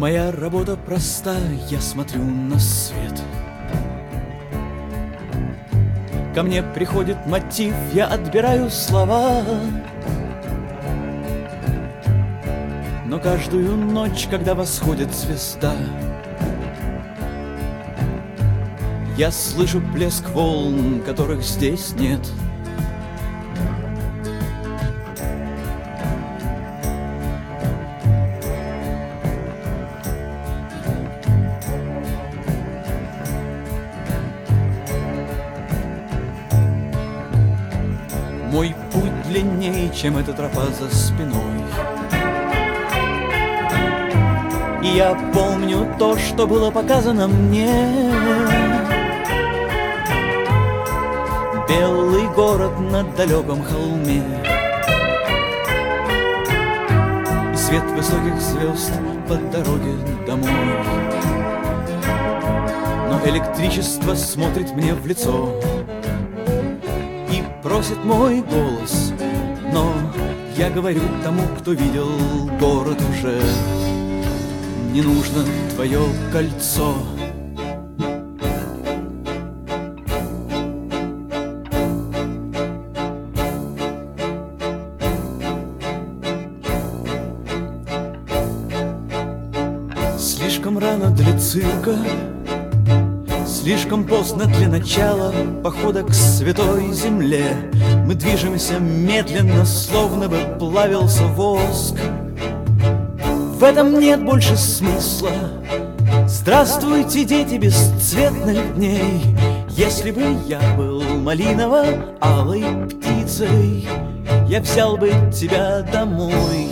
Моя работа проста, я смотрю на свет. Ко мне приходит мотив, я отбираю слова. Но каждую ночь, когда восходит звезда, я слышу плеск волн, которых здесь нет. Мой путь длиннее, чем эта тропа за спиной. И я помню то, что было показано мне. Белый город на далеком холме, и свет высоких звезд по дороге домой. Но электричество смотрит мне в лицо и просит мой голос. Но я говорю тому, кто видел город уже: не нужно твое кольцо. Слишком рано для цирка, слишком поздно для начала похода к святой земле. Мы движемся медленно, словно бы плавился воск. В этом нет больше смысла. Здравствуйте, дети бесцветных дней. Если бы я был малиново-алой птицей, я взял бы тебя домой.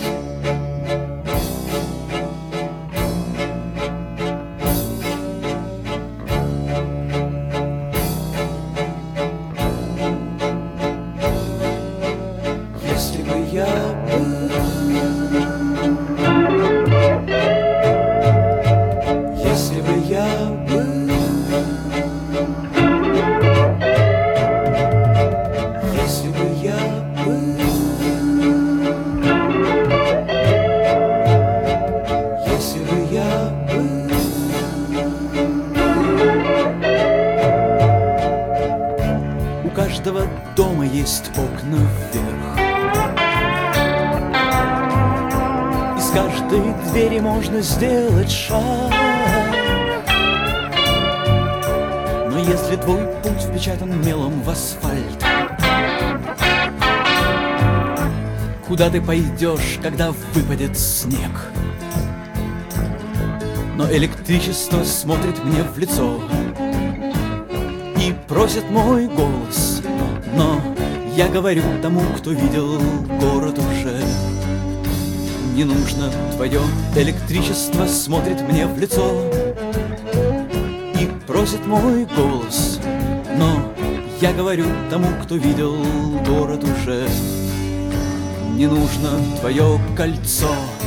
Если бы я был, если бы я был, если бы я был, если бы я был. У каждого дома есть окна вверх. Из каждой двери можно сделать шаг. Но если твой путь впечатан мелом в асфальт, куда ты пойдешь, когда выпадет снег? Но электричество смотрит мне в лицо и просит мой голос. Но я говорю тому, кто видел город уже: не нужно твое электричество, смотрит мне в лицо и просит мой голос. Но я говорю тому, кто видел город уже: не нужно твое кольцо.